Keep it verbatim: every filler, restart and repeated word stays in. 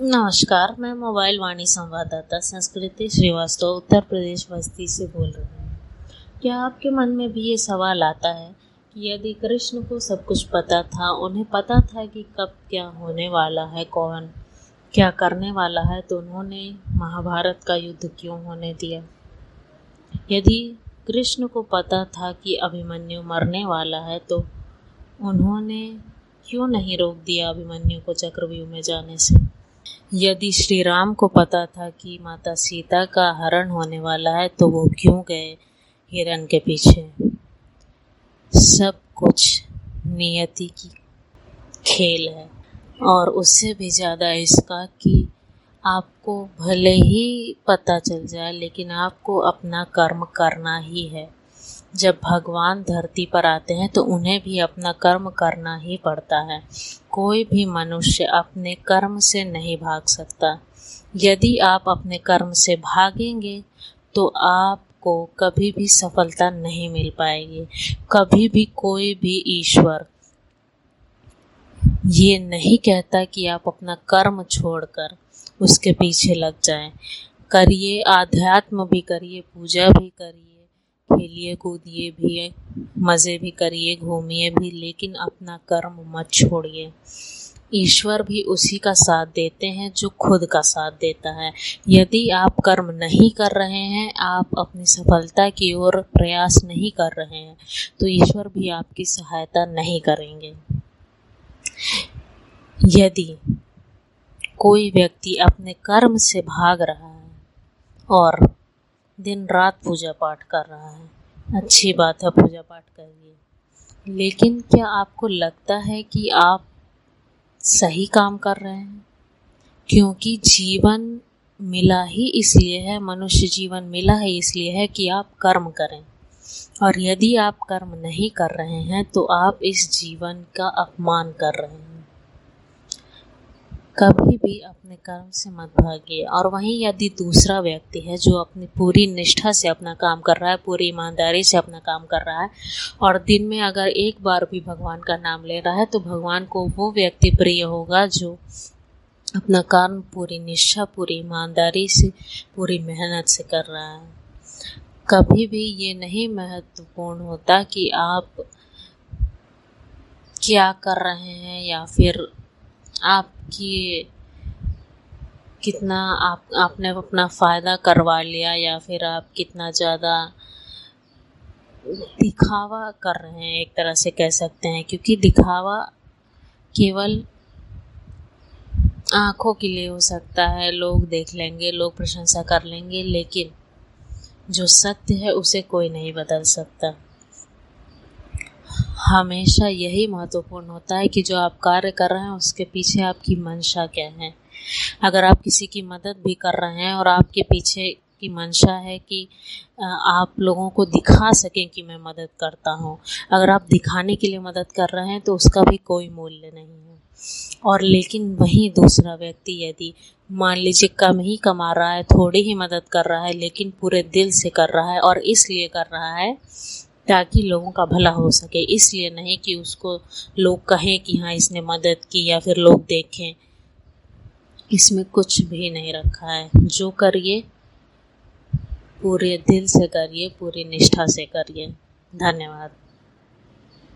नमस्कार, मैं मोबाइल वाणी संवाददाता संस्कृति श्रीवास्तव उत्तर प्रदेश बस्ती से बोल रही हूँ। क्या आपके मन में भी ये सवाल आता है कि यदि कृष्ण को सब कुछ पता था, उन्हें पता था कि कब क्या होने वाला है, कौन क्या करने वाला है, तो उन्होंने महाभारत का युद्ध क्यों होने दिया? यदि कृष्ण को पता था कि अभिमन्यु मरने वाला है, तो उन्होंने क्यों नहीं रोक दिया अभिमन्यु को चक्रव्यूह में जाने से? यदि श्री राम को पता था कि माता सीता का हरण होने वाला है, तो वो क्यों गए हिरण के पीछे? सब कुछ नियति की खेल है, और उससे भी ज़्यादा इसका कि आपको भले ही पता चल जाए, लेकिन आपको अपना कर्म करना ही है। जब भगवान धरती पर आते हैं तो उन्हें भी अपना कर्म करना ही पड़ता है। कोई भी मनुष्य अपने कर्म से नहीं भाग सकता। यदि आप अपने कर्म से भागेंगे तो आपको कभी भी सफलता नहीं मिल पाएगी। कभी भी कोई भी ईश्वर ये नहीं कहता कि आप अपना कर्म छोड़कर उसके पीछे लग जाएं। करिए, आध्यात्म भी करिए, पूजा भी करिए, खेलिए कूदिए भी, मज़े भी करिए, घूमिए भी, लेकिन अपना कर्म मत छोड़िए। ईश्वर भी उसी का साथ देते हैं जो खुद का साथ देता है। यदि आप कर्म नहीं कर रहे हैं, आप अपनी सफलता की ओर प्रयास नहीं कर रहे हैं, तो ईश्वर भी आपकी सहायता नहीं करेंगे। यदि कोई व्यक्ति अपने कर्म से भाग रहा है और दिन रात पूजा पाठ कर रहा है, अच्छी बात है, पूजा पाठ करिए, लेकिन क्या आपको लगता है कि आप सही काम कर रहे हैं? क्योंकि जीवन मिला ही इसलिए है, मनुष्य जीवन मिला है इसलिए है कि आप कर्म करें, और यदि आप कर्म नहीं कर रहे हैं तो आप इस जीवन का अपमान कर रहे हैं। कभी भी अपने कर्म से मत भागिए। और वहीं यदि दूसरा व्यक्ति है जो अपनी पूरी निष्ठा से अपना काम कर रहा है, पूरी ईमानदारी से अपना काम कर रहा है, और दिन में अगर एक बार भी भगवान का नाम ले रहा है, तो भगवान को वो व्यक्ति प्रिय होगा जो अपना काम पूरी निष्ठा, पूरी ईमानदारी से, पूरी मेहनत से कर रहा है। कभी भी ये नहीं महत्वपूर्ण होता कि आप क्या कर रहे हैं, या फिर आपकी कितना आप आपने अपना फ़ायदा करवा लिया, या फिर आप कितना ज़्यादा दिखावा कर रहे हैं, एक तरह से कह सकते हैं। क्योंकि दिखावा केवल आँखों के लिए हो सकता है, लोग देख लेंगे, लोग प्रशंसा कर लेंगे, लेकिन जो सत्य है उसे कोई नहीं बदल सकता। हमेशा यही महत्वपूर्ण होता है कि जो आप कार्य कर रहे हैं उसके पीछे आपकी मंशा क्या है। अगर आप किसी की मदद भी कर रहे हैं और आपके पीछे की मंशा है कि आप लोगों को दिखा सकें कि मैं मदद करता हूँ, अगर आप दिखाने के लिए मदद कर रहे हैं तो उसका भी कोई मूल्य नहीं है। और लेकिन वहीं दूसरा व्यक्ति यदि मान लीजिए कम ही कमा रहा है, थोड़ी ही मदद कर रहा है, लेकिन पूरे दिल से कर रहा है, और इसलिए कर रहा है ताकि लोगों का भला हो सके, इसलिए नहीं कि उसको लोग कहें कि हाँ इसने मदद की, या फिर लोग देखें, इसमें कुछ भी नहीं रखा है। जो करिए पूरे दिल से करिए, पूरी निष्ठा से करिए। धन्यवाद।